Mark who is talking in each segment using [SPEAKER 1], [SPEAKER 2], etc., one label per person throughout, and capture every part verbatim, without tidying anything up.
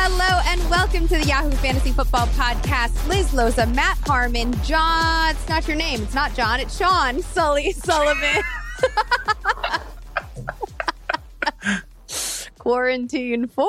[SPEAKER 1] Hello and welcome to the Yahoo Fantasy Football Podcast. Liz Loza, Matt Harmon, John. It's not your name. It's not John. It's Sean Sully Sullivan. Quarantine form.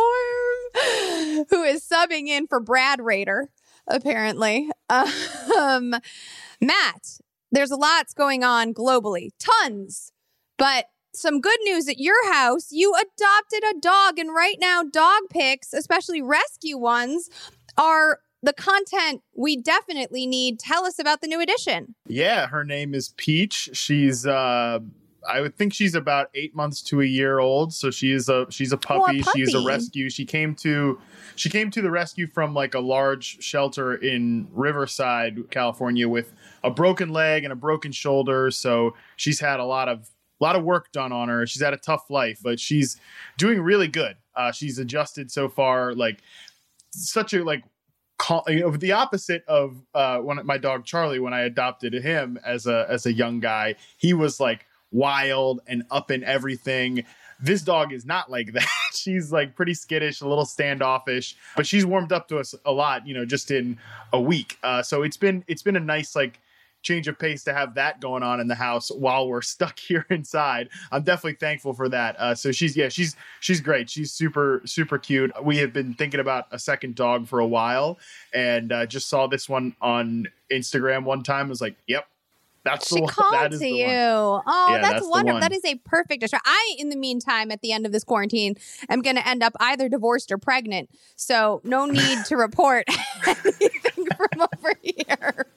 [SPEAKER 1] Who is subbing in for Brad Rader, apparently. Um, Matt, there's a lot going on globally. Tons. But some good news at your house. You adopted a dog, and right now dog pics, especially rescue ones, are the content we definitely need. Tell us about the new addition.
[SPEAKER 2] Yeah, her name is Peach. She's uh I would think she's about eight months to a year old. So she is a she's a puppy.
[SPEAKER 1] Oh, a puppy.
[SPEAKER 2] She's a rescue. She came to she came to the rescue from like a large shelter in Riverside, California, with a broken leg and a broken shoulder. So she's had a lot of A lot of work done on her. She's had a tough life, but she's doing really good. Uh, she's adjusted so far, like such a like, cal- you know, the opposite of uh, when my dog Charlie. When I adopted him as a as a young guy, he was like wild and up in everything. This dog is not like that. She's like pretty skittish, a little standoffish, but she's warmed up to us a lot, you know, just in a week. Uh, so it's been it's been a nice like. change of pace to have that going on in the house while we're stuck here inside. I'm definitely thankful for that. Uh, so she's, yeah, she's, she's great. She's super, super cute. We have been thinking about a second dog for a while and uh, just saw this one on Instagram one time. I was like, yep, that's
[SPEAKER 1] she
[SPEAKER 2] the one.
[SPEAKER 1] called
[SPEAKER 2] That is
[SPEAKER 1] to
[SPEAKER 2] the
[SPEAKER 1] you.
[SPEAKER 2] one.
[SPEAKER 1] Oh,
[SPEAKER 2] Yeah,
[SPEAKER 1] that's,
[SPEAKER 2] that's the
[SPEAKER 1] wonderful.
[SPEAKER 2] one.
[SPEAKER 1] That is a perfect distraction. I, in the meantime, at the end of this quarantine, am going to end up either divorced or pregnant. So no need to report anything from over here.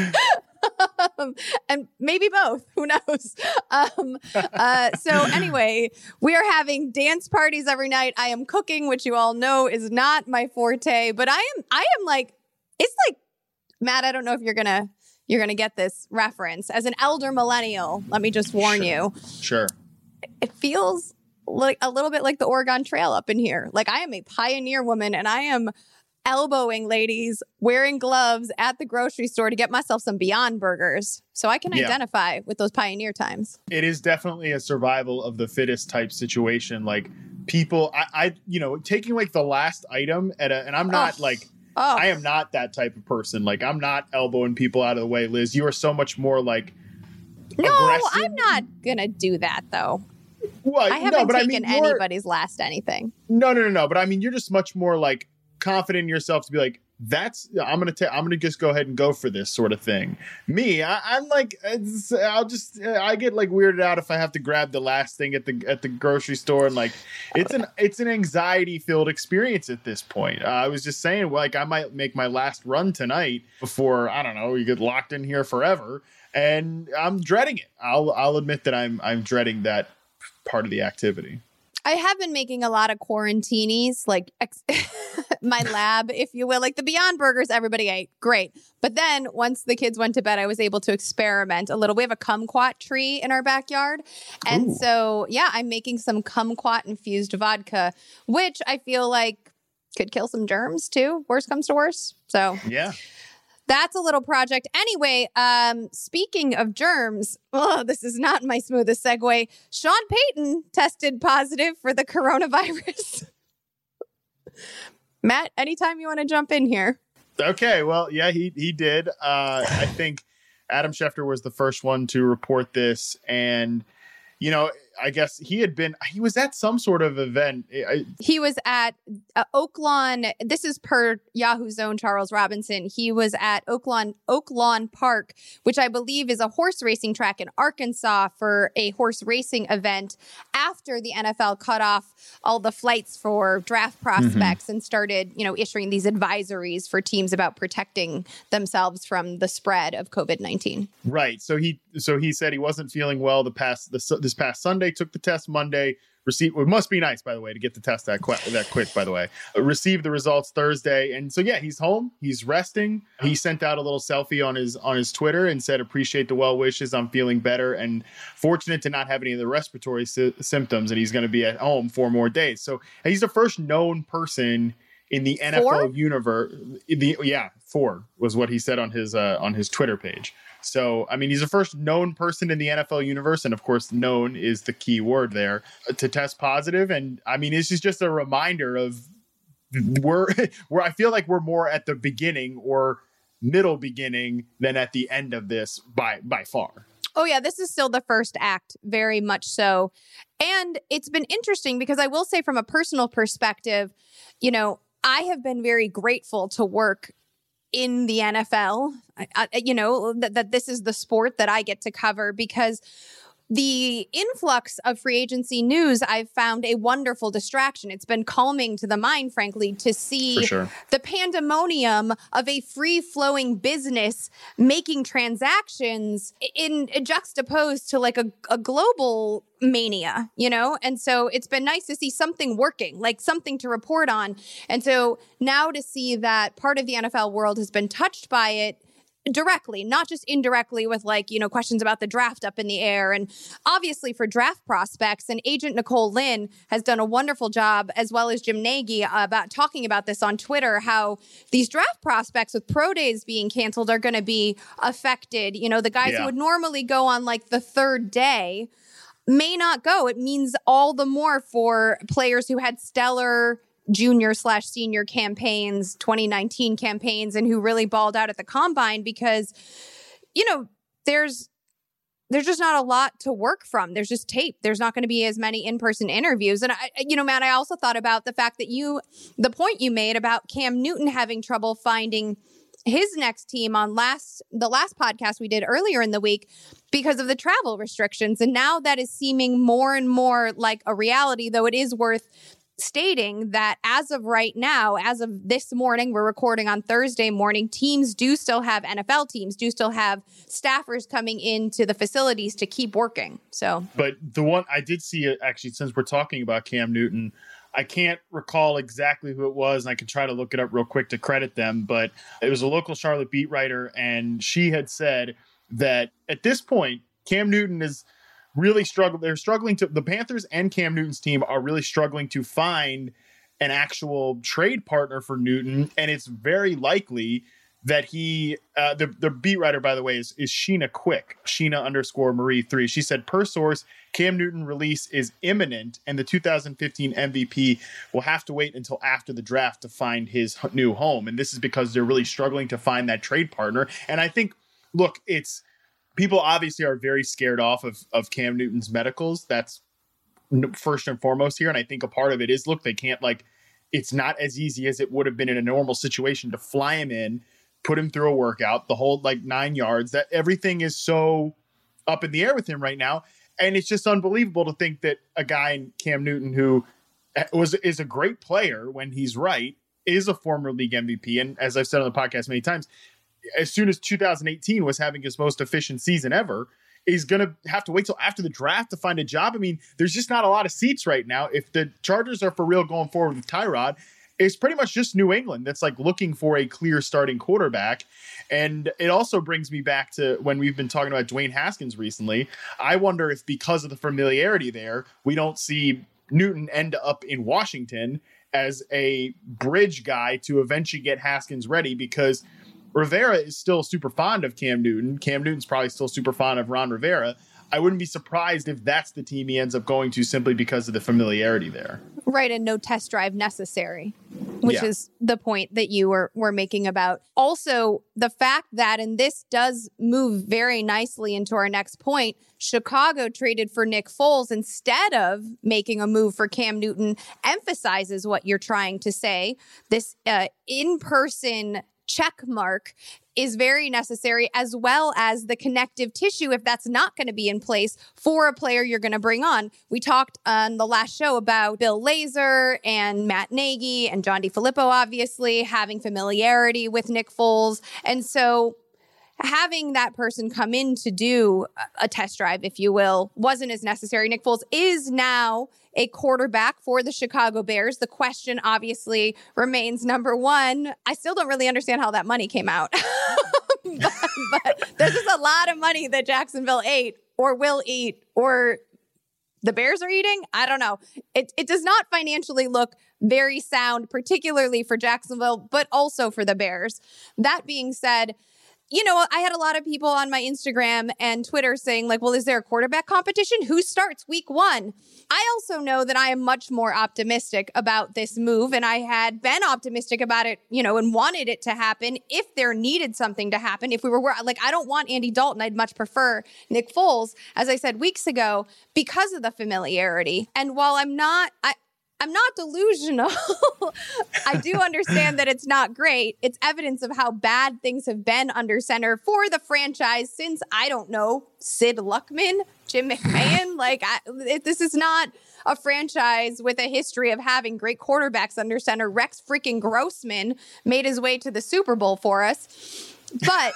[SPEAKER 1] Um, and maybe both. Who knows? Um, uh, so anyway, we are having dance parties every night. I am cooking, which you all know is not my forte, but I am. I am like, it's like, Matt. I don't know if you're gonna you're gonna get this reference. As an elder millennial, let me just warn
[SPEAKER 2] Sure.
[SPEAKER 1] you.
[SPEAKER 2] Sure.
[SPEAKER 1] It feels like a little bit like the Oregon Trail up in here. Like I am a pioneer woman, and I am elbowing ladies, wearing gloves at the grocery store to get myself some Beyond Burgers. So I can
[SPEAKER 2] Yeah.
[SPEAKER 1] identify with those pioneer times.
[SPEAKER 2] It is definitely a survival of the fittest type situation. Like people, I, I you know, taking like the last item at a, and I'm not
[SPEAKER 1] Oh.
[SPEAKER 2] like,
[SPEAKER 1] Oh,
[SPEAKER 2] I am not that type of person. Like I'm not elbowing people out of the way, Liz. You are so much more like
[SPEAKER 1] no,
[SPEAKER 2] aggressive.
[SPEAKER 1] I'm not going to do that, though.
[SPEAKER 2] Well,
[SPEAKER 1] I haven't
[SPEAKER 2] no, but
[SPEAKER 1] taken
[SPEAKER 2] I mean, you're-
[SPEAKER 1] anybody's last anything.
[SPEAKER 2] No, no, no, no. But I mean, you're just much more like confident in yourself to be like, that's I'm gonna take. I'm gonna just go ahead and go for this sort of thing. Me, I, I'm like, it's, I'll just. I get like weirded out if I have to grab the last thing at the at the grocery store, and like, it's an it's an anxiety filled experience at this point. Uh, I was just saying, like, I might make my last run tonight before I don't know. You get locked in here forever, and I'm dreading it. I'll I'll admit that I'm I'm dreading that part of the activity.
[SPEAKER 1] I have been making a lot of quarantinis, like ex- my lab, if you will, like the Beyond Burgers, everybody ate. Great. But then once the kids went to bed, I was able to experiment a little. We have a kumquat tree in our backyard. And
[SPEAKER 2] Ooh.
[SPEAKER 1] so, yeah, I'm making some kumquat infused vodka, which I feel like could kill some germs too. Worst comes to worst. So
[SPEAKER 2] Yeah.
[SPEAKER 1] that's a little project. Anyway, um, speaking of germs, oh, this is not my smoothest segue. Sean Payton tested positive for the coronavirus. Matt, anytime you want to jump in here.
[SPEAKER 2] Okay, well, yeah, he he did. Uh, I think Adam Schefter was the first one to report this, and you know, I guess he had been. He was at some sort of event. I,
[SPEAKER 1] He was at uh, Oaklawn. This is per Yahoo's own Charles Robinson. He was at Oaklawn, Oaklawn Park, which I believe is a horse racing track in Arkansas for a horse racing event after the N F L cut off all the flights for draft prospects mm-hmm. and started, you know, issuing these advisories for teams about protecting themselves from the spread of COVID nineteen.
[SPEAKER 2] Right. So he so he said he wasn't feeling well the past the, this past Sunday. Took the test Monday. Received. It must be nice, by the way, to get the test that quick. That quick, by the way. Uh, received the results Thursday, and so yeah, he's home. He's resting. He sent out a little selfie on his on his Twitter and said, "Appreciate the well wishes. I'm feeling better and fortunate to not have any of the respiratory sy- symptoms." And he's going to be at home four more days. So he's the first known person in the N F L
[SPEAKER 1] four?
[SPEAKER 2] universe. The yeah, four was what he said on his uh, on his Twitter page. So, I mean, he's the first known person in the N F L universe. And of course, known is the key word there, to test positive. And I mean, this is just a reminder of we're, we're, I feel like we're more at the beginning or middle beginning than at the end of this by, by far.
[SPEAKER 1] Oh, yeah, this is still the first act, very much so. And it's been interesting because I will say from a personal perspective, you know, I have been very grateful to work in the N F L, I, I, you know, that, that this is the sport that I get to cover, because the influx of free agency news, I've found a wonderful distraction. It's been calming to the mind, frankly, to see
[SPEAKER 2] sure.
[SPEAKER 1] the pandemonium of a free-flowing business making transactions in, in juxtaposed to like a, a global mania, you know? And so it's been nice to see something working, like something to report on. And so now to see that part of the N F L world has been touched by it directly, not just indirectly with like, you know, questions about the draft up in the air. And obviously for draft prospects, and agent Nicole Lynn has done a wonderful job, as well as Jim Nagy, about talking about this on Twitter, how these draft prospects with pro days being canceled are going to be affected. You know, the guys
[SPEAKER 2] yeah.
[SPEAKER 1] who would normally go on like the third day may not go. It means all the more for players who had stellar junior slash senior campaigns, twenty nineteen campaigns, and who really balled out at the combine, because, you know, there's there's just not a lot to work from. There's just tape. There's not going to be as many in-person interviews. And, I, you know, Matt, I also thought about the fact that you, the point you made about Cam Newton having trouble finding his next team on last the last podcast we did earlier in the week because of the travel restrictions. And now that is seeming more and more like a reality, though it is worth stating that as of right now, as of this morning, we're recording on Thursday morning, teams do still have, N F L teams do still have staffers coming into the facilities to keep working. So,
[SPEAKER 2] but the one I did see it actually, since we're talking about Cam Newton, I can't recall exactly who it was, and I can try to look it up real quick to credit them, but it was a local Charlotte beat writer, and she had said that at this point, Cam Newton is really struggle. They're struggling to, the Panthers and Cam Newton's team are really struggling to find an actual trade partner for Newton. And it's very likely that he, uh, the, the beat writer, by the way, is, is Sheena Quick, Sheena underscore Marie three. She said, per source, Cam Newton release is imminent, and the two thousand fifteen M V P will have to wait until after the draft to find his new home. And this is because they're really struggling to find that trade partner. And I think, look, it's, people obviously are very scared off of, of Cam Newton's medicals. That's first and foremost here. And I think a part of it is, look, they can't like, it's not as easy as it would have been in a normal situation to fly him in, put him through a workout, the whole like nine yards, that everything is so up in the air with him right now. And it's just unbelievable to think that a guy in Cam Newton, who was, is a great player when he's right, is a former league M V P. And as I've said on the podcast many times, as soon as two thousand eighteen was having his most efficient season ever, is going to have to wait till after the draft to find a job. I mean, there's just not a lot of seats right now. If the Chargers are for real going forward with Tyrod, it's pretty much just New England that's like looking for a clear starting quarterback. And it also brings me back to when we've been talking about Dwayne Haskins recently. I wonder if because of the familiarity there, we don't see Newton end up in Washington as a bridge guy to eventually get Haskins ready, because Rivera is still super fond of Cam Newton. Cam Newton's probably still super fond of Ron Rivera. I wouldn't be surprised if that's the team he ends up going to simply because of the familiarity there.
[SPEAKER 1] Right, and no test drive necessary, which
[SPEAKER 2] yeah.
[SPEAKER 1] is the point that you were, were making about. Also, the fact that, and this does move very nicely into our next point, Chicago traded for Nick Foles instead of making a move for Cam Newton emphasizes what you're trying to say. This uh, in-person check mark is very necessary, as well as the connective tissue, if that's not going to be in place for a player you're going to bring on. We talked on the last show about Bill Lazor and Matt Nagy and John DeFilippo, obviously, having familiarity with Nick Foles. And so having that person come in to do a test drive, if you will, wasn't as necessary. Nick Foles is now a quarterback for the Chicago Bears. The question obviously remains, number one, I still don't really understand how that money came out. but, but there's just a lot of money that Jacksonville ate or will eat or the Bears are eating. I don't know. It, it does not financially look very sound, particularly for Jacksonville, but also for the Bears. That being said, you know, I had a lot of people on my Instagram and Twitter saying like, well, is there a quarterback competition? Who starts week one? I also know that I am much more optimistic about this move. And I had been optimistic about it, you know, and wanted it to happen if there needed something to happen. If we were like, I don't want Andy Dalton. I'd much prefer Nick Foles, as I said weeks ago, because of the familiarity. And while I'm not, I, I'm not delusional. I do understand that it's not great. It's evidence of how bad things have been under center for the franchise since, I don't know, Sid Luckman, Jim McMahon. Like, I, it, this is not a franchise with a history of having great quarterbacks under center. Rex freaking Grossman made his way to the Super Bowl for us. But,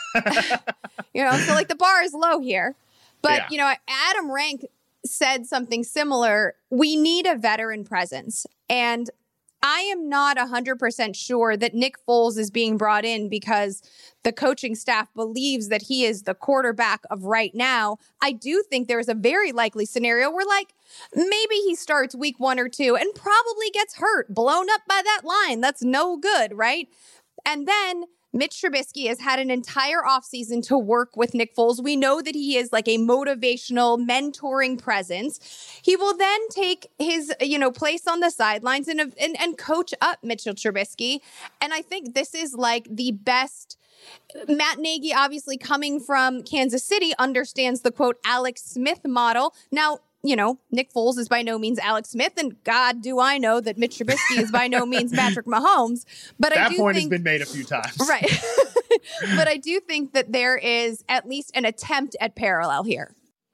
[SPEAKER 1] you know, so like the bar is low here. But, yeah. you know, Adam Rank said something similar. We need a veteran presence. And I am not one hundred percent sure that Nick Foles is being brought in because the coaching staff believes that he is the quarterback of right now. I do think there is a very likely scenario where, like, maybe he starts week one or two and probably gets hurt, blown up by that line. That's no good, right? And then Mitch Trubisky has had an entire offseason to work with Nick Foles. We know that he is like a motivational, mentoring presence. He will then take his, you know, place on the sidelines and, and, and coach up Mitchell Trubisky. And I think this is like the best. Matt Nagy, obviously coming from Kansas City, understands the, quote, Alex Smith model. Now, you know, Nick Foles is by no means Alex Smith, and God, do I know that Mitch Trubisky is by no means Patrick Mahomes. But
[SPEAKER 2] that
[SPEAKER 1] I do
[SPEAKER 2] point
[SPEAKER 1] think,
[SPEAKER 2] has been made a few times,
[SPEAKER 1] right? But I do think that there is at least an attempt at parallel here.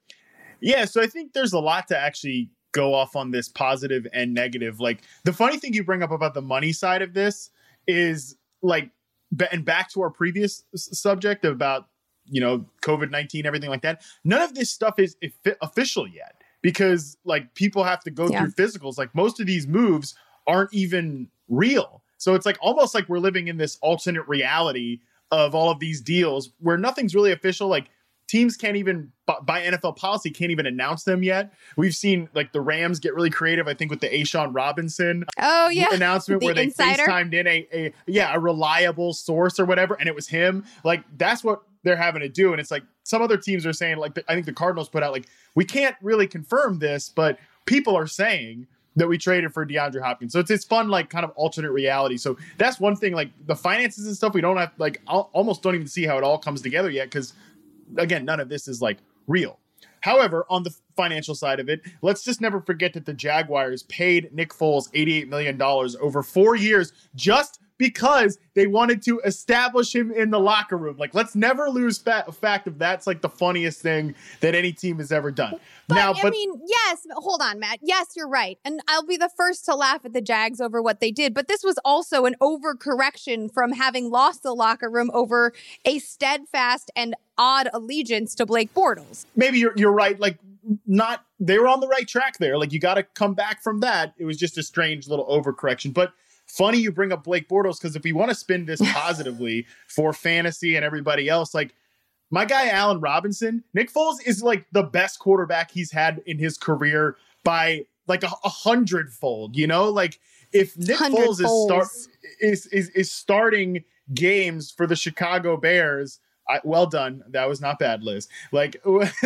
[SPEAKER 2] Yeah, so I think there's a lot to actually go off on this positive and negative. Like, the funny thing you bring up about the money side of this is like, and back to our previous subject about, you know, COVID nineteen, everything like that. None of this stuff is official yet. Because like people have to go yeah. through physicals. Like most of these moves aren't even real. So it's like almost like we're living in this alternate reality of all of these deals where nothing's really official. Like teams can't even, by N F L policy, can't even announce them yet. We've seen like the Rams get really creative, I think, with the A'Shawn Robinson
[SPEAKER 1] oh, yeah.
[SPEAKER 2] announcement
[SPEAKER 1] the
[SPEAKER 2] where they
[SPEAKER 1] insider.
[SPEAKER 2] FaceTimed in a, a, yeah, a reliable source or whatever. And it was him. Like that's what they're having to do. And it's like some other teams are saying, like, I think the Cardinals put out, like, we can't really confirm this, but people are saying that we traded for DeAndre Hopkins. So it's it's fun, like, kind of alternate reality. So that's one thing, like, the finances and stuff, we don't have, like, I'll, almost don't even see how it all comes together yet because, again, none of this is, like, real. However, on the financial side of it, let's just never forget that the Jaguars paid Nick Foles eighty-eight million dollars over four years just because they wanted to establish him in the locker room. Like, let's never lose fa- fact of that's like the funniest thing that any team has ever done.
[SPEAKER 1] But,
[SPEAKER 2] now,
[SPEAKER 1] I
[SPEAKER 2] but,
[SPEAKER 1] mean, yes, hold on, Matt. Yes, you're right. And I'll be the first to laugh at the Jags over what they did. But this was also an overcorrection from having lost the locker room over a steadfast and odd allegiance to Blake Bortles.
[SPEAKER 2] Maybe you're you're right. Like, not, they were on the right track there. Like, you got to come back from that. It was just a strange little overcorrection. But funny you bring up Blake Bortles, because if we want to spin this positively for fantasy and everybody else, like my guy Allen Robinson, Nick Foles is like the best quarterback he's had in his career by like a, a hundredfold. You know, like if Nick Foles is, start, is is is starting games for the Chicago Bears, I, well done. That was not bad, Liz. Like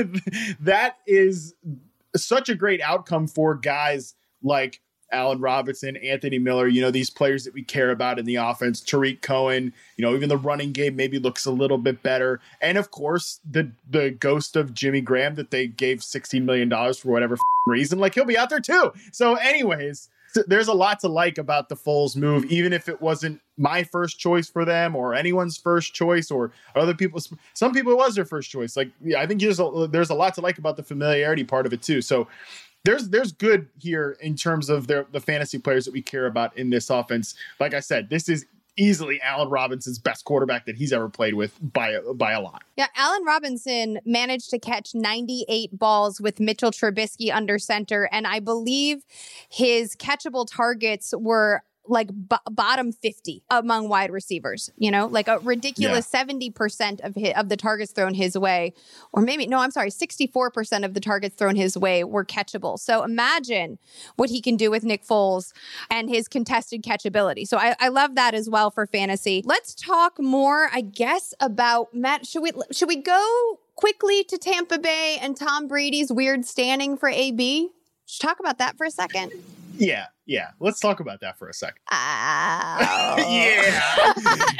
[SPEAKER 2] that is such a great outcome for guys like Allen Robinson, Anthony Miller, you know, these players that we care about in the offense, Tariq Cohen, you know, even the running game maybe looks a little bit better. And of course, the the ghost of Jimmy Graham that they gave sixteen million dollars for whatever f- reason, like he'll be out there too. So anyways, th- there's a lot to like about the Foles move, even if it wasn't my first choice for them or anyone's first choice or other people's. Some people it was their first choice. Like, yeah, I think there's a, there's a lot to like about the familiarity part of it too. So There's there's good here in terms of their, the fantasy players that we care about in this offense. Like I said, this is easily Allen Robinson's best quarterback that he's ever played with by a, by a lot.
[SPEAKER 1] Yeah, Allen Robinson managed to catch ninety-eight balls with Mitchell Trubisky under center, and I believe his catchable targets were like b- bottom fifty among wide receivers, you know, like a ridiculous
[SPEAKER 2] Yeah.
[SPEAKER 1] seventy percent of his, of the targets thrown his way, or maybe, no, I'm sorry, sixty-four percent of the targets thrown his way were catchable. So imagine what he can do with Nick Foles and his contested catchability. So I, I love that as well for fantasy. Let's talk more, I guess, about Matt. Should we, should we go quickly to Tampa Bay and Tom Brady's weird standing for A B? Should we talk about that for a second?
[SPEAKER 2] Yeah, yeah. Let's talk about that for a second.
[SPEAKER 1] Oh.
[SPEAKER 2] Yeah.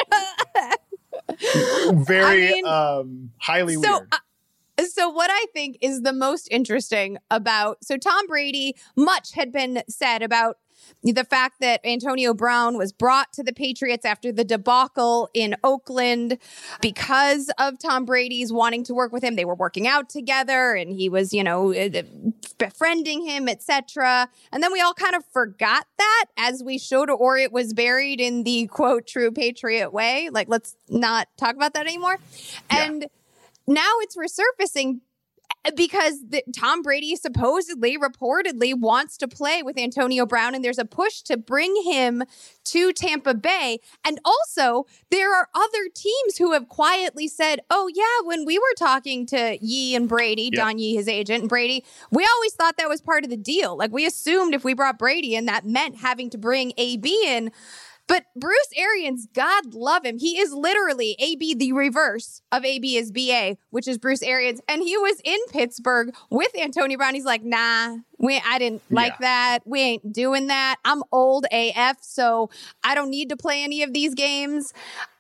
[SPEAKER 2] Very
[SPEAKER 1] I mean,
[SPEAKER 2] um, highly
[SPEAKER 1] so,
[SPEAKER 2] weird.
[SPEAKER 1] Uh, So what I think is the most interesting about, so Tom Brady, much had been said about the fact that Antonio Brown was brought to the Patriots after the debacle in Oakland because of Tom Brady's wanting to work with him. They were working out together and he was, you know, befriending him, et cetera. And then we all kind of forgot that as we showed, or it was buried in the quote, true Patriot way. Like, let's not talk about that anymore.
[SPEAKER 2] Yeah.
[SPEAKER 1] And now it's resurfacing because the, Tom Brady supposedly, reportedly wants to play with Antonio Brown, and there's a push to bring him to Tampa Bay. And also, there are other teams who have quietly said, oh, yeah, when we were talking to Yee and Brady,
[SPEAKER 2] Yep.
[SPEAKER 1] Don Yee, his agent, and Brady, we always thought that was part of the deal. Like, we assumed if we brought Brady in, that meant having to bring A B in. But Bruce Arians, God love him, he is literally A B, the reverse of A B is B A, which is Bruce Arians. And he was in Pittsburgh with Antonio Brown. He's like, nah, we, I didn't like
[SPEAKER 2] Yeah.
[SPEAKER 1] that. We ain't doing that. I'm old A F, so I don't need to play any of these games.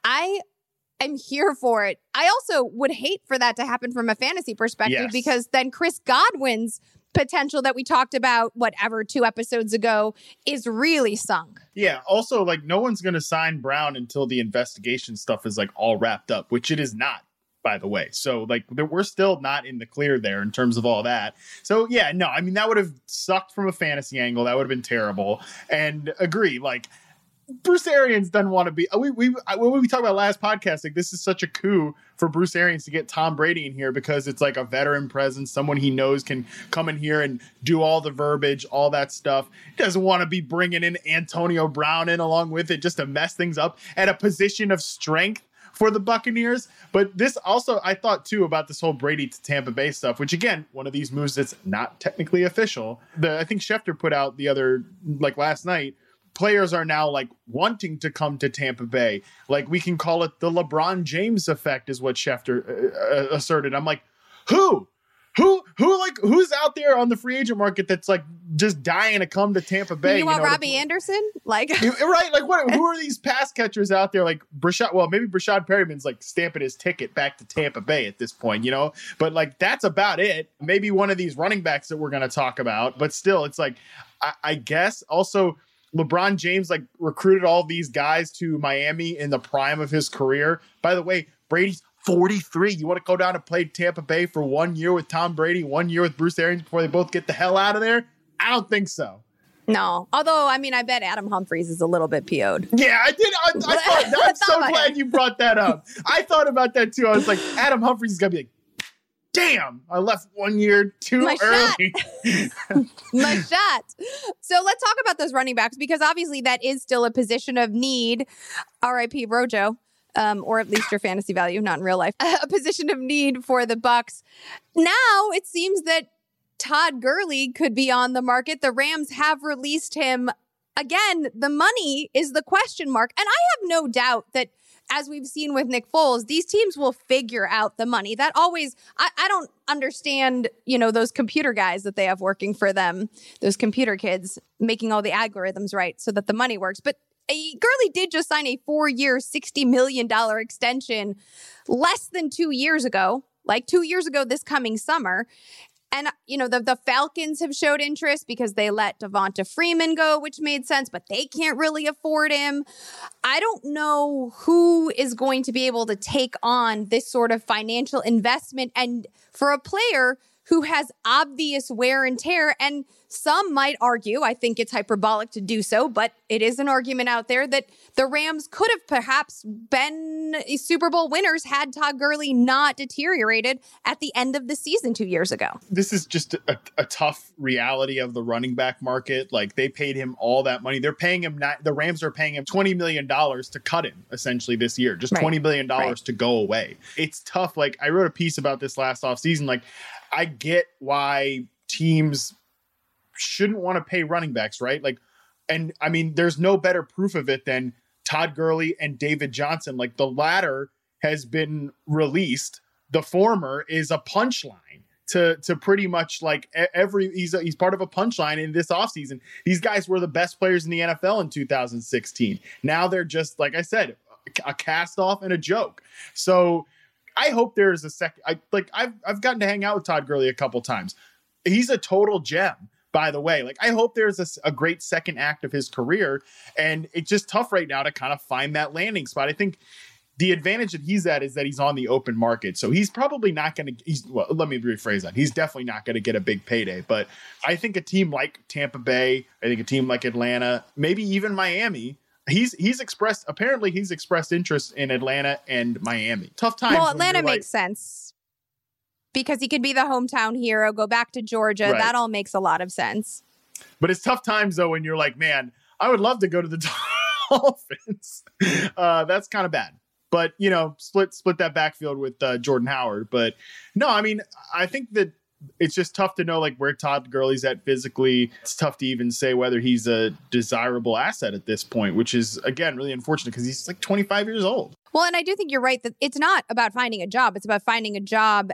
[SPEAKER 1] I am here for it. I also would hate for that to happen from a fantasy perspective
[SPEAKER 2] Yes.
[SPEAKER 1] because then Chris Godwin's potential that we talked about, whatever, two episodes ago, is really sunk.
[SPEAKER 2] Yeah. Also, like, no one's going to sign Brown until the investigation stuff is like all wrapped up, which it is not, by the way. So, like, we're still not in the clear there in terms of all that. So, yeah, no, I mean, that would have sucked from a fantasy angle. That would have been terrible. And agree, like, Bruce Arians doesn't want to be. We we when we talked about last podcast, like, this is such a coup for Bruce Arians to get Tom Brady in here because it's like a veteran presence, someone he knows can come in here and do all the verbiage, all that stuff. He doesn't want to be bringing in Antonio Brown in along with it just to mess things up at a position of strength for the Buccaneers. But this also, I thought too about this whole Brady to Tampa Bay stuff, which again, one of these moves that's not technically official. The I think Schefter put out the other, like last night, players are now like wanting to come to Tampa Bay. Like, we can call it the LeBron James effect is what Schefter uh, asserted. I'm like, who? Who, who, like, who's out there on the free agent market that's like just dying to come to Tampa Bay?
[SPEAKER 1] You want
[SPEAKER 2] know,
[SPEAKER 1] Robbie
[SPEAKER 2] to,
[SPEAKER 1] Anderson? Like,
[SPEAKER 2] right? Like, what? Who are these pass catchers out there? Like Brashad. Well, maybe Brashad Perryman's like stamping his ticket back to Tampa Bay at this point, you know. But like, that's about it. Maybe one of these running backs that we're going to talk about. But still, it's like, I, I guess also LeBron James like recruited all these guys to Miami in the prime of his career. By the way, Brady's forty-three. You want to go down and play Tampa Bay for one year with Tom Brady, one year with Bruce Arians before they both get the hell out of there? I don't think so.
[SPEAKER 1] no. Although, I mean, I bet Adam Humphries is a little bit P O'd.
[SPEAKER 2] Yeah, I did. I, I thought, I'm
[SPEAKER 1] I
[SPEAKER 2] so
[SPEAKER 1] thought about
[SPEAKER 2] glad
[SPEAKER 1] it.
[SPEAKER 2] you brought that up. I thought about that too. I was like, Adam Humphries is going to be like, damn, I left one year too
[SPEAKER 1] My
[SPEAKER 2] early.
[SPEAKER 1] My shot. So let's talk about those running backs because obviously that is still a position of need. R I P Rojo. Um, or at least your fantasy value, not in real life. A position of need for the Bucs. Now it seems that Todd Gurley could be on the market. The Rams have released him. Again, the money is the question mark. And I have no doubt that, as we've seen with Nick Foles, these teams will figure out the money. That always, I, I don't understand, you know, those computer guys that they have working for them, those computer kids making all the algorithms right so that the money works. But Gurley did just sign a four-year, sixty million dollars extension less than two years ago, like two years ago this coming summer. And, you know, the, the Falcons have showed interest because they let Devonta Freeman go, which made sense, but they can't really afford him. I don't know who is going to be able to take on this sort of financial investment. And for a player who has obvious wear and tear. And some might argue, I think it's hyperbolic to do so, but it is an argument out there that the Rams could have perhaps been Super Bowl winners had Todd Gurley not deteriorated at the end of the season two years ago.
[SPEAKER 2] This is just a, a tough reality of the running back market. Like, they paid him all that money. They're paying him, not, the Rams are paying him twenty million dollars to cut him essentially this year, just
[SPEAKER 1] right.
[SPEAKER 2] twenty million dollars
[SPEAKER 1] right.
[SPEAKER 2] to go away. It's tough. Like, I wrote a piece about this last offseason. Like, I get why teams shouldn't want to pay running backs, right? Like, and I mean, there's no better proof of it than Todd Gurley and David Johnson. Like, the latter has been released. The former is a punchline to, to pretty much like every, he's a, he's part of a punchline in this offseason. These guys were the best players in the N F L in two thousand sixteen. Now they're just, like I said, a cast off and a joke. So I hope there's a second, I like, I've, I've gotten to hang out with Todd Gurley a couple times. He's a total gem. By the way, like, I hope there's a, a great second act of his career, and it's just tough right now to kind of find that landing spot. I think the advantage that he's at is that he's on the open market. So he's probably not going to, he's, well, let me rephrase that. He's definitely not going to get a big payday, but I think a team like Tampa Bay, I think a team like Atlanta, maybe even Miami, he's, he's expressed, apparently he's expressed interest in Atlanta and Miami. Tough times.
[SPEAKER 1] Well, Atlanta makes
[SPEAKER 2] like,
[SPEAKER 1] sense. Because he could be the hometown hero, go back to Georgia.
[SPEAKER 2] Right.
[SPEAKER 1] That all makes a lot of sense.
[SPEAKER 2] But it's tough times, though, when you're like, man, I would love to go to the Dolphins. Uh, that's kind of bad. But, you know, split split that backfield with uh, Jordan Howard. But no, I mean, I think that it's just tough to know, like, where Todd Gurley's at physically. It's tough to even say whether he's a desirable asset at this point, which is, again, really unfortunate because he's like twenty-five years old.
[SPEAKER 1] Well, and I do think you're right that it's not about finding a job. It's about finding a job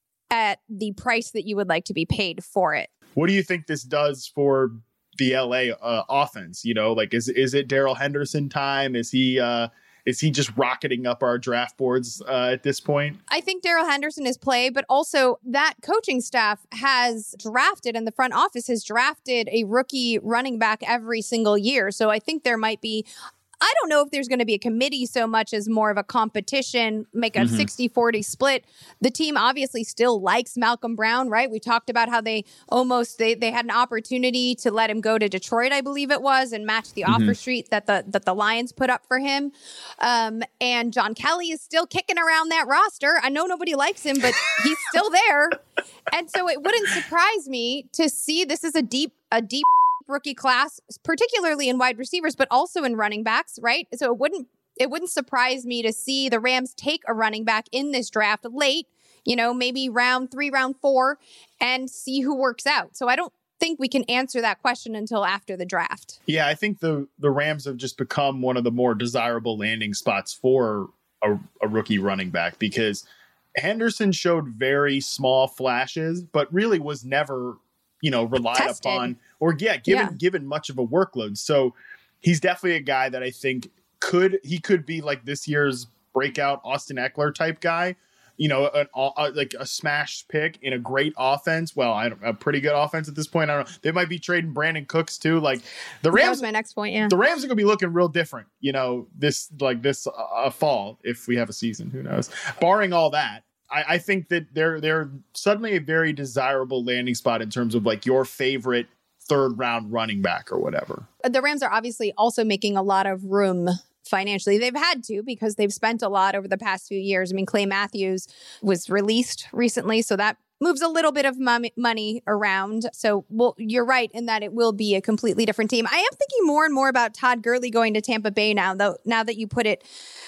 [SPEAKER 1] at the price that you would like to be paid for it.
[SPEAKER 2] What do you think this does for the L A uh, offense? You know, like, is is it Darrell Henderson time? Is he uh, is he just rocketing up our draft boards uh, at this point?
[SPEAKER 1] I think Darrell Henderson is play, but also that coaching staff has drafted, and the front office has drafted a rookie running back every single year. So I think there might be, I don't know if there's going to be a committee so much as more of a competition, make a sixty forty mm-hmm. split. The team obviously still likes Malcolm Brown, right? We talked about how they almost, they, they had an opportunity to let him go to Detroit, I believe it was, and match the mm-hmm. offer sheet that the, that the Lions put up for him. Um, and John Kelly is still kicking around that roster. I know nobody likes him, but he's still there. And so it wouldn't surprise me to see this is a deep, a deep, rookie class, particularly in wide receivers, but also in running backs, right? So it wouldn't it wouldn't surprise me to see the Rams take a running back in this draft late, you know, maybe round three, round four, and see who works out. So I don't think we can answer that question until after the draft.
[SPEAKER 2] Yeah, I think the the Rams have just become one of the more desirable landing spots for a, a rookie running back because Henderson showed very small flashes, but really was never, you know, relied
[SPEAKER 1] Tested.
[SPEAKER 2] upon or yeah, given,
[SPEAKER 1] yeah. given
[SPEAKER 2] much of a workload. So he's definitely a guy that I think could, he could be like this year's breakout Austin Eckler type guy, you know, an, uh, like a smash pick in a great offense. Well, I don't, a pretty good offense at this point. I don't know. They might be trading Brandon Cooks too. Like the Rams,
[SPEAKER 1] that was my next point. Yeah.
[SPEAKER 2] The Rams are going to be looking real different, you know, this, like this uh, fall, if we have a season, who knows, barring all that. I, I think that they're they're suddenly a very desirable landing spot in terms of like your favorite third round running back or whatever.
[SPEAKER 1] The Rams are obviously also making a lot of room financially. They've had to because they've spent a lot over the past few years. I mean, Clay Matthews was released recently, so that moves a little bit of money around. So well, you're right in that it will be a completely different team. I am thinking more and more about Todd Gurley going to Tampa Bay now, though, now that you put it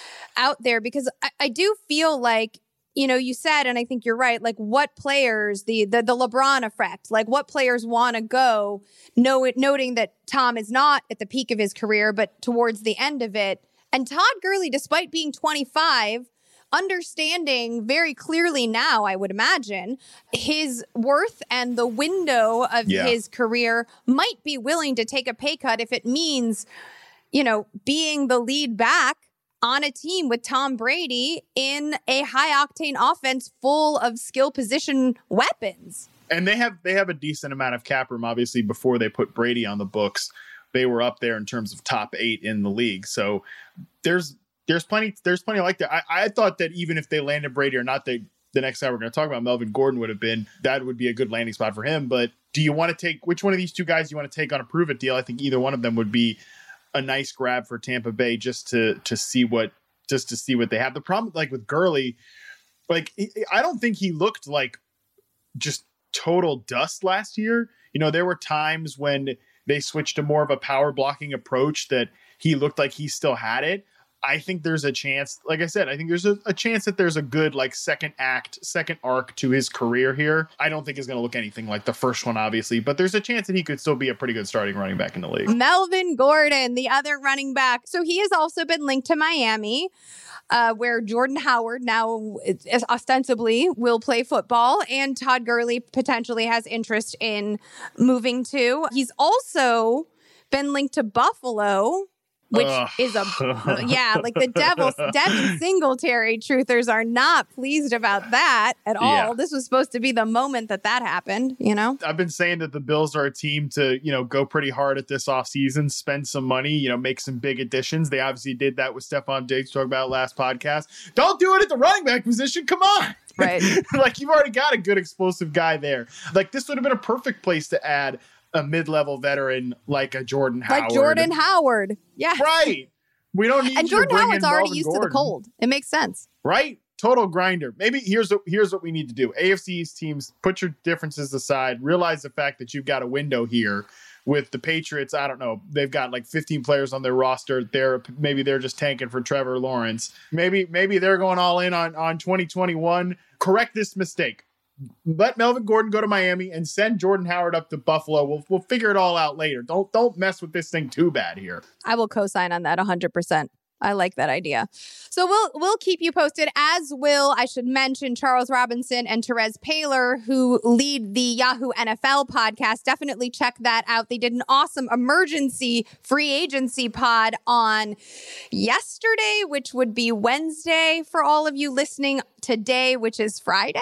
[SPEAKER 1] out there, because I, I do feel like, you know, you said, and I think you're right, like what players, the the, the LeBron effect, like what players want to go, know it, noting that Tom is not at the peak of his career, but towards the end of it. And Todd Gurley, despite being twenty-five, understanding very clearly now, I would imagine, his worth and the window of yeah. his career, might be willing to take a pay cut if it means, you know, being the lead back on a team with Tom Brady in a high-octane offense full of skill position weapons.
[SPEAKER 2] And they have they have a decent amount of cap room, obviously, before they put Brady on the books. They were up there in terms of top eight in the league. So there's there's plenty there's plenty like that. I, I thought that even if they landed Brady or not, they the next guy we're going to talk about, Melvin Gordon, would have been, that would be a good landing spot for him. But do you want to take, which one of these two guys do you want to take on a prove it deal? I think either one of them would be a nice grab for Tampa Bay just to to see what just to see what they have. The problem, like with Gurley, like I don't think he looked like just total dust last year. You know, there were times when they switched to more of a power blocking approach that he looked like he still had it. I think there's a chance, like I said, I think there's a, a chance that there's a good like second act, second arc to his career here. I don't think it's going to look anything like the first one, obviously, but there's a chance that he could still be a pretty good starting running back in the league.
[SPEAKER 1] Melvin Gordon, the other running back. So he has also been linked to Miami, uh, where Jordan Howard now is, ostensibly will play football, and Todd Gurley potentially has interest in moving to. He's also been linked to Buffalo, which Ugh. is a, yeah, like the Devils, Devin Singletary truthers are not pleased about that at all. Yeah. This was supposed to be the moment that that happened, you know?
[SPEAKER 2] I've been saying that the Bills are a team to, you know, go pretty hard at this offseason, spend some money, you know, make some big additions. They obviously did that with Stephon Diggs, talked about last podcast. Don't do it at the running back position. Come on.
[SPEAKER 1] Right.
[SPEAKER 2] Like, you've already got a good explosive guy there. Like, this would have been a perfect place to add a mid-level veteran like a Jordan Howard.
[SPEAKER 1] Like Jordan Howard. Yeah.
[SPEAKER 2] Right. We don't need
[SPEAKER 1] and
[SPEAKER 2] you
[SPEAKER 1] Jordan
[SPEAKER 2] to bring
[SPEAKER 1] Howard's
[SPEAKER 2] in
[SPEAKER 1] already
[SPEAKER 2] Melvin
[SPEAKER 1] used
[SPEAKER 2] Gordon.
[SPEAKER 1] to the cold. It makes sense.
[SPEAKER 2] Right? Total grinder. Maybe here's what, here's what we need to do. A F C East teams, put your differences aside. Realize the fact that you've got a window here with the Patriots. I don't know. They've got like fifteen players on their roster. They're maybe they're just tanking for Trevor Lawrence. Maybe maybe they're going all in on, on twenty twenty-one. Correct this mistake. Let Melvin Gordon go to Miami and send Jordan Howard up to Buffalo. We'll we'll figure it all out later. Don't don't mess with this thing too bad here.
[SPEAKER 1] I will co-sign on that one hundred percent. I like that idea. So we'll we'll keep you posted, as will, I should mention, Charles Robinson and Therese Paylor, who lead the Yahoo N F L podcast. Definitely check that out. They did an awesome emergency free agency pod on yesterday, which would be Wednesday for all of you listening today, which is Friday.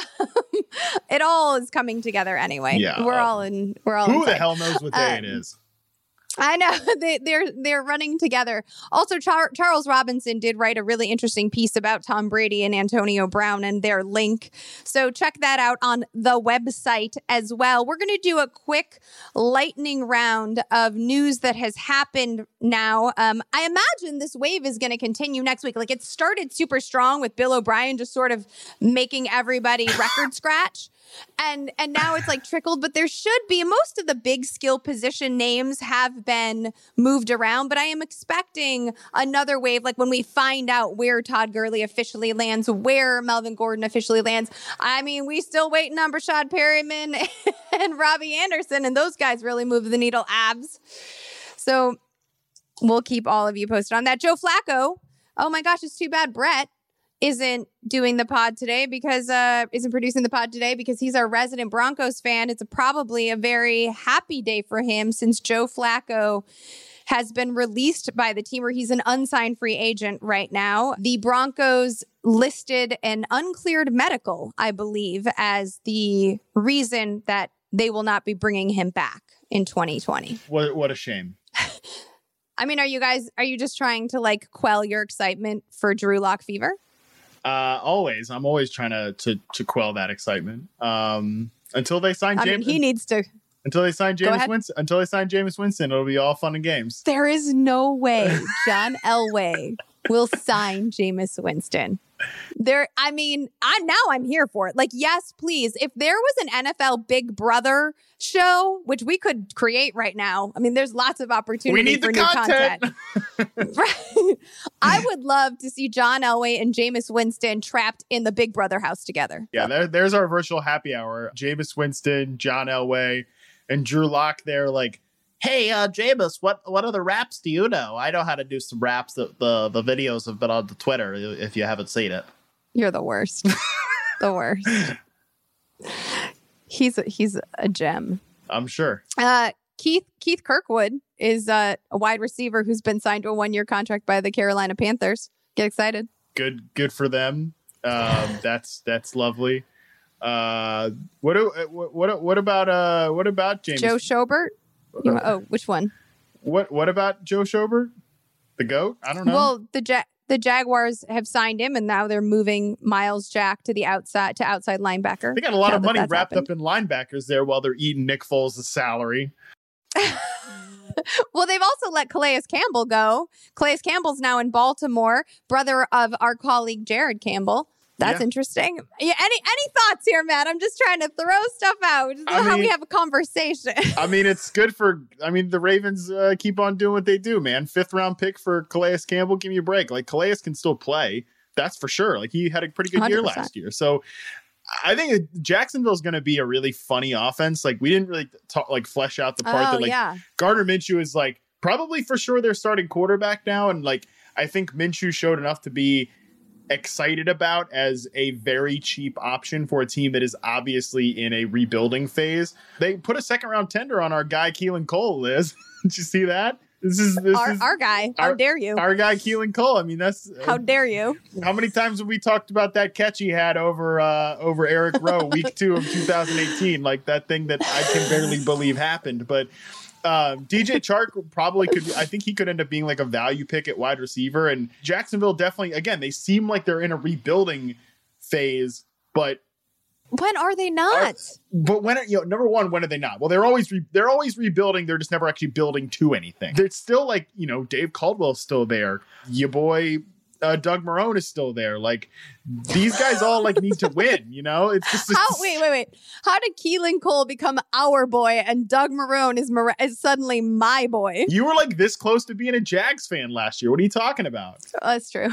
[SPEAKER 1] It all is coming together anyway.
[SPEAKER 2] Yeah,
[SPEAKER 1] we're all in. We're all.
[SPEAKER 2] Who
[SPEAKER 1] inside.
[SPEAKER 2] the hell knows what day
[SPEAKER 1] um,
[SPEAKER 2] it is?
[SPEAKER 1] I know they, they're they're running together. Also, Char- Charles Robinson did write a really interesting piece about Tom Brady and Antonio Brown and their link. So check that out on the website as well. We're going to do a quick lightning round of news that has happened now. Um, I imagine this wave is going to continue next week. Like, it started super strong with Bill O'Brien just sort of making everybody record scratch. And and now it's like trickled, but there should be, most of the big skill position names have been moved around, but I am expecting another wave, like when we find out where Todd Gurley officially lands, where Melvin Gordon officially lands. I mean, we still waiting on Brashad Perryman and Robbie Anderson, and those guys really move the needle abs. So we'll keep all of you posted on that. Joe Flacco. Oh my gosh, it's too bad Brett isn't doing the pod today because uh isn't producing the pod today because he's our resident Broncos fan. It's a, probably a very happy day for him, since Joe Flacco has been released by the team, where he's an unsigned free agent right now. The Broncos listed an uncleared medical, I believe, as the reason that they will not be bringing him back in twenty twenty.
[SPEAKER 2] What what a shame.
[SPEAKER 1] I mean, are you guys, are you just trying to like quell your excitement for Drew Lock fever?
[SPEAKER 2] Uh, always. I'm always trying to to, to quell that excitement. Um, until they sign
[SPEAKER 1] I
[SPEAKER 2] James.
[SPEAKER 1] mean, he needs to.
[SPEAKER 2] Until they sign Jameis Winston. Until they sign Jameis Winston, it'll be all fun and games.
[SPEAKER 1] There is no way John Elway will sign Jameis Winston. There, I mean, I now I'm here for it. Like, yes, please. If there was an N F L Big Brother show, which we could create right now, I mean, there's lots of opportunity
[SPEAKER 2] we need
[SPEAKER 1] for
[SPEAKER 2] the
[SPEAKER 1] new
[SPEAKER 2] content.
[SPEAKER 1] content. Right. I would love to see John Elway and Jameis Winston trapped in the Big Brother house together.
[SPEAKER 2] Yeah, there, there's our virtual happy hour. Jameis Winston, John Elway, and Drew Lock there, like, hey, uh, Jameis, what what other raps do you know? I know how to do some raps. That the the videos have been on the Twitter if you haven't seen it.
[SPEAKER 1] You're the worst. The worst. He's a, he's a gem.
[SPEAKER 2] I'm sure.
[SPEAKER 1] Uh, Keith Keith Kirkwood is uh, a wide receiver who's been signed to a one year contract by the Carolina Panthers. Get excited.
[SPEAKER 2] Good good for them. Um, that's that's lovely. Uh, what do, what what about uh what about James
[SPEAKER 1] Joe Schobert? You, oh, which one?
[SPEAKER 2] What what about Joe Schobert? The GOAT? I don't know.
[SPEAKER 1] Well, the ja- the Jaguars have signed him, and now they're moving Miles Jack to the outside to outside linebacker.
[SPEAKER 2] They got a lot
[SPEAKER 1] now
[SPEAKER 2] of
[SPEAKER 1] that
[SPEAKER 2] money
[SPEAKER 1] that's
[SPEAKER 2] wrapped
[SPEAKER 1] happened.
[SPEAKER 2] up in linebackers there while they're eating Nick Foles' salary.
[SPEAKER 1] Well, they've also let Calais Campbell go. Calais Campbell's now in Baltimore, brother of our colleague Jared Campbell. That's
[SPEAKER 2] Yeah.
[SPEAKER 1] interesting. Yeah. Any any thoughts here, Matt? I'm just trying to throw stuff out. This is
[SPEAKER 2] I
[SPEAKER 1] how
[SPEAKER 2] mean-
[SPEAKER 1] we have a conversation.
[SPEAKER 2] I mean, it's good for, I mean, the Ravens uh, keep on doing what they do, man. Fifth round pick for Calais Campbell. Give me a break. Like, Calais can still play. That's for sure. Like, he had a pretty good
[SPEAKER 1] one hundred
[SPEAKER 2] year
[SPEAKER 1] percent.
[SPEAKER 2] last year. So I think Jacksonville's going to be a really funny offense. Like, we didn't really talk, like flesh out the part
[SPEAKER 1] Oh,
[SPEAKER 2] that like
[SPEAKER 1] yeah.
[SPEAKER 2] Gardner Minshew is like probably for sure their starting quarterback now. And like, I think Minshew showed enough to be excited about as a very cheap option for a team that is obviously in a rebuilding phase. They put a second round tender on our guy Keelan Cole, Liz. Did you see that? This is this
[SPEAKER 1] Our,
[SPEAKER 2] is
[SPEAKER 1] our guy. How
[SPEAKER 2] our-
[SPEAKER 1] dare you?
[SPEAKER 2] our guy Keelan Cole. I mean, that's uh,
[SPEAKER 1] How dare you?
[SPEAKER 2] how many times have we talked about that catch he had over uh, over Eric Rowe week two of two thousand eighteen? Like that thing that I can barely believe happened. But um, D J Chark probably could. I think he could end up being like a value pick at wide receiver. And Jacksonville definitely, again, they seem like they're in a rebuilding phase. But
[SPEAKER 1] When are they not?
[SPEAKER 2] but when you know, number one, when are they not? Well, they're always re- they're always rebuilding. They're just never actually building to anything. They're still like, you know, Dave Caldwell's still there. Your boy uh, Doug Marrone is still there. Like these guys all like need to win. You know, it's just
[SPEAKER 1] How,
[SPEAKER 2] it's-
[SPEAKER 1] wait, wait, wait. How did Keelan Cole become our boy and Doug Marrone is, Mar- is suddenly my boy?
[SPEAKER 2] You were like this close to being a Jags fan last year. What are you talking about?
[SPEAKER 1] That's true.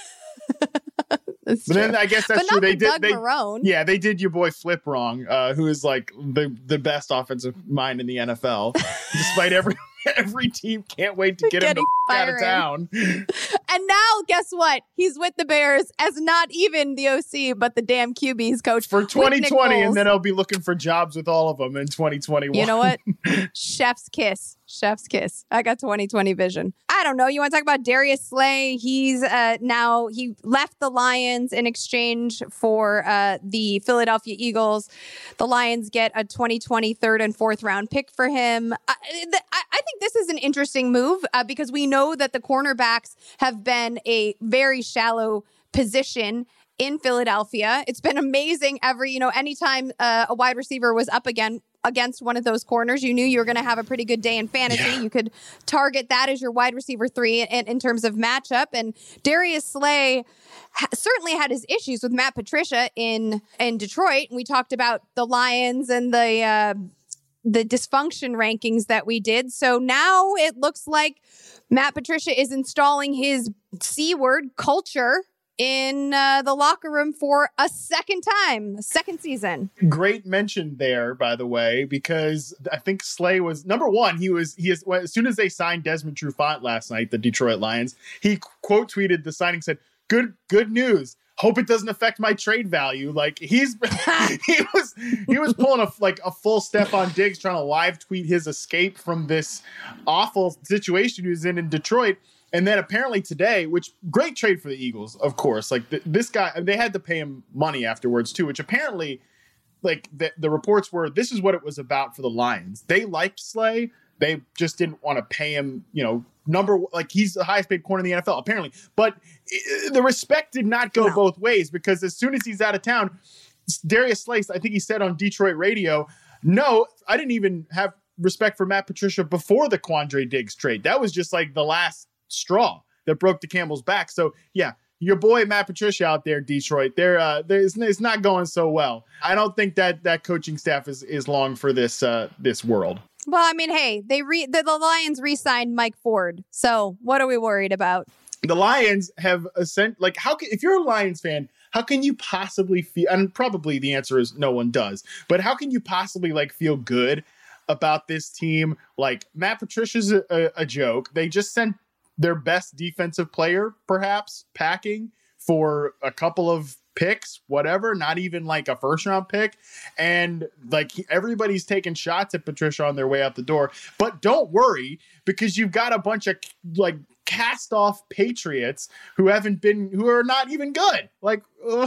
[SPEAKER 1] That's
[SPEAKER 2] But
[SPEAKER 1] true.
[SPEAKER 2] then I guess that's
[SPEAKER 1] but
[SPEAKER 2] true.
[SPEAKER 1] not
[SPEAKER 2] They
[SPEAKER 1] for
[SPEAKER 2] did.
[SPEAKER 1] Doug
[SPEAKER 2] They,
[SPEAKER 1] Marrone.
[SPEAKER 2] yeah, they did your boy Flip wrong, uh, who is like the the best offensive mind in the N F L, despite every every team can't wait to get him
[SPEAKER 1] Getting
[SPEAKER 2] the f- out of
[SPEAKER 1] firing.
[SPEAKER 2] town.
[SPEAKER 1] And now, guess what? He's with the Bears as not even the O C, but the damn Q B's coach
[SPEAKER 2] For
[SPEAKER 1] with
[SPEAKER 2] twenty
[SPEAKER 1] Nick
[SPEAKER 2] twenty,
[SPEAKER 1] Foles.
[SPEAKER 2] and then I'll be looking for jobs with all of them in twenty twenty-one.
[SPEAKER 1] You know what? Chef's kiss. Chef's kiss. I got twenty twenty vision. I don't know. You want to talk about Darius Slay? He's uh, now, he left the Lions in exchange for uh, the Philadelphia Eagles. The Lions get a twenty twenty third and fourth round pick for him. I, th- I I think this is an interesting move uh, because we know that the cornerbacks have been a very shallow position in Philadelphia. It's been amazing every, you know, anytime uh, a wide receiver was up again against one of those corners, you knew you were going to have a pretty good day in fantasy.
[SPEAKER 2] Yeah.
[SPEAKER 1] You could target that as your wide receiver three in, in terms of matchup. And Darius Slay ha- certainly had his issues with Matt Patricia in, in Detroit. We talked about the Lions and the, uh, the dysfunction rankings that we did. So now it looks like Matt Patricia is installing his C word culture in uh, the locker room for a second time, a second season.
[SPEAKER 2] Great mention there, by the way, because I think Slay was number one. He was he is well, as soon as they signed Desmond Trufant last night, the Detroit Lions, he quote tweeted the signing, said, "Good good news. Hope it doesn't affect my trade value." Like he's he was he was pulling a like a full Stephon Diggs trying to live tweet his escape from this awful situation he was in in Detroit. And then apparently today, which great trade for the Eagles, of course, like th- this guy, they had to pay him money afterwards too, which apparently like the, the reports were, this is what it was about for the Lions. They liked Slay. They just didn't want to pay him, you know, number, like he's the highest paid corner in the N F L, apparently. But uh, the respect did not go
[SPEAKER 1] No.
[SPEAKER 2] both ways because as soon as he's out of town, Darius Slay, I think he said on Detroit radio, no, I didn't even have respect for Matt Patricia before the Quandre Diggs trade. That was just like the last straw that broke the camel's back. So yeah, your boy Matt Patricia out there, Detroit, they're uh, there's it's not going so well. I don't think that that coaching staff is is long for this uh, this world.
[SPEAKER 1] Well, I mean, hey, they re- the, the Lions re-signed Mike Ford. So what are we worried about?
[SPEAKER 2] The Lions have ascent like how can if you're a Lions fan, how can you possibly feel? And probably the answer is no one does. But how can you possibly like feel good about this team? Like Matt Patricia's a, a, a joke. They just sent their best defensive player, perhaps, packing for a couple of picks, whatever, not even like a first round pick. And like he- everybody's taking shots at Patricia on their way out the door. But don't worry, because you've got a bunch of like cast off Patriots who haven't been, who are not even good. Like, uh,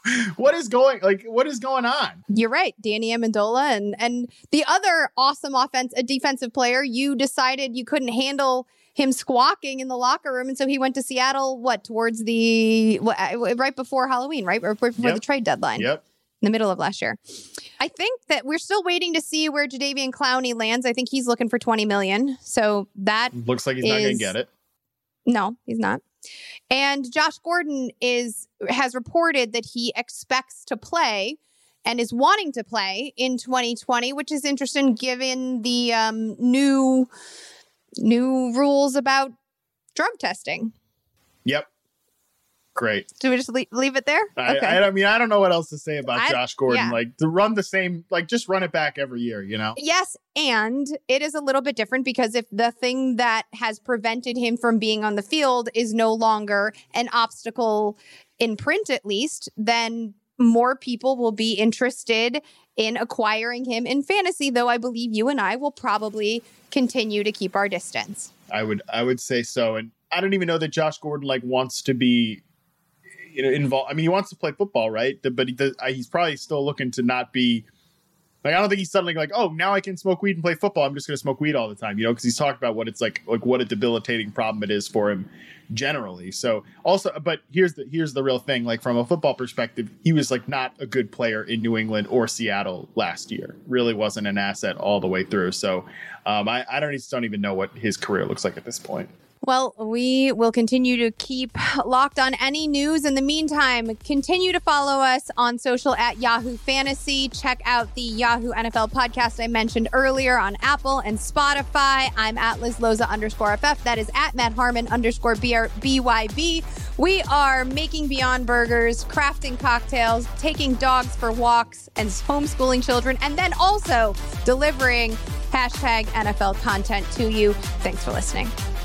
[SPEAKER 2] what is going like what is going on?
[SPEAKER 1] You're right, Danny Amendola and and the other awesome offense, a defensive player. You decided you couldn't handle him squawking in the locker room, and so he went to Seattle. What towards the right before Halloween, right, or before yep. the trade deadline.
[SPEAKER 2] Yep.
[SPEAKER 1] In the middle of last year. I think that we're still waiting to see where Jadeveon Clowney lands. I think he's looking for twenty million. So that
[SPEAKER 2] looks like he's is, not going to get it.
[SPEAKER 1] No, he's not. And Josh Gordon is has reported that he expects to play and is wanting to play in twenty twenty, which is interesting given the um, new new rules about drug testing.
[SPEAKER 2] Yep. Great.
[SPEAKER 1] Do we just leave, leave it there?
[SPEAKER 2] I,
[SPEAKER 1] okay.
[SPEAKER 2] I, I mean, I don't know what else to say about
[SPEAKER 1] I,
[SPEAKER 2] Josh Gordon.
[SPEAKER 1] Yeah.
[SPEAKER 2] Like to run the same, like just run it back every year, you know?
[SPEAKER 1] Yes. And it is a little bit different because if the thing that has prevented him from being on the field is no longer an obstacle in print, at least, then more people will be interested in acquiring him in fantasy, though I believe you and I will probably continue to keep our distance.
[SPEAKER 2] I would, I would say so. And I don't even know that Josh Gordon like wants to be, you know, involved. I mean, he wants to play football, right? But he does, he's probably still looking to not be like, I don't think he's suddenly like, oh, now I can smoke weed and play football. I'm just going to smoke weed all the time, you know, because he's talked about what it's like, like what a debilitating problem it is for him generally. So also, but here's the, here's the real thing. Like from a football perspective, he was like not a good player in New England or Seattle last year. Really wasn't an asset all the way through. So um, I, I don't, just don't even know what his career looks like at this point.
[SPEAKER 1] Well, we will continue to keep locked on any news. In the meantime, continue to follow us on social at Yahoo Fantasy. Check out the Yahoo N F L podcast I mentioned earlier on Apple and Spotify. I'm at Liz Loza underscore F F. That is at Matt Harmon underscore B Y B. We are making Beyond Burgers, crafting cocktails, taking dogs for walks, and homeschooling children, and then also delivering hashtag N F L content to you. Thanks for listening.